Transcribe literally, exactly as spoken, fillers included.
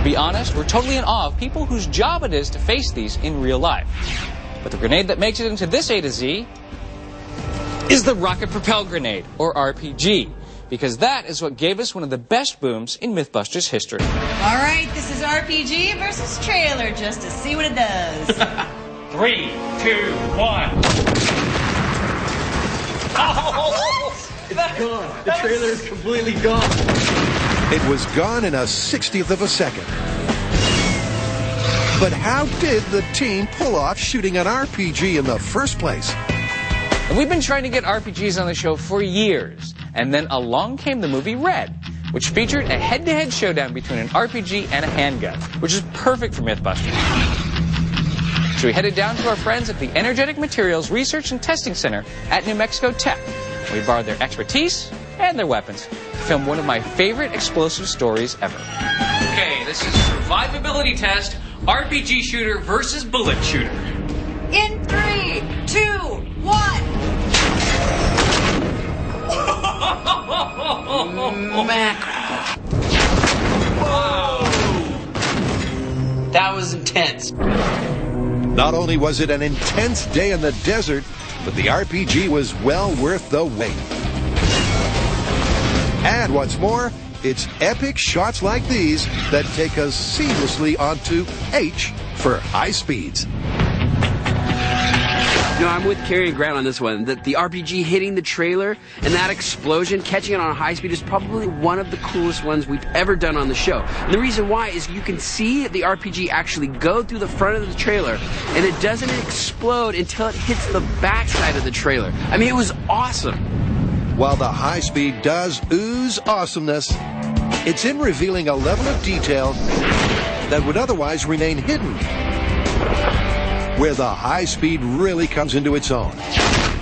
be honest, we're totally in awe of people whose job it is to face these in real life. But the grenade that makes it into this A to Z is the rocket propelled grenade, or R P G, because that is what gave us one of the best booms in Mythbusters history. All right, this is R P G versus trailer, just to see what it does. Three, two, one. Oh! It's gone. The trailer is completely gone. It was gone in a sixtieth of a second. But how did the team pull off shooting an R P G in the first place? And we've been trying to get R P Gs on the show for years, and then along came the movie Red, which featured a head-to-head showdown between an R P G and a handgun, which is perfect for Mythbusters. So we headed down to our friends at the Energetic Materials Research and Testing Center at New Mexico Tech. We borrowed their expertise and their weapons to film one of my favorite explosive stories ever. Okay, this is a survivability test, R P G shooter versus bullet shooter. In three, two, one. Mackerel. Whoa. That was intense. Not only was it an intense day in the desert, but the R P G was well worth the wait. And what's more, it's epic shots like these that take us seamlessly onto H for high speeds. No, I'm with Carrie and Grant on this one. That the R P G hitting the trailer and that explosion, catching it on high speed, is probably one of the coolest ones we've ever done on the show. And the reason why is you can see the R P G actually go through the front of the trailer, and it doesn't explode until it hits the backside of the trailer. I mean, it was awesome. While the high speed does ooze awesomeness, it's in revealing a level of detail that would otherwise remain hidden, where the high speed really comes into its own.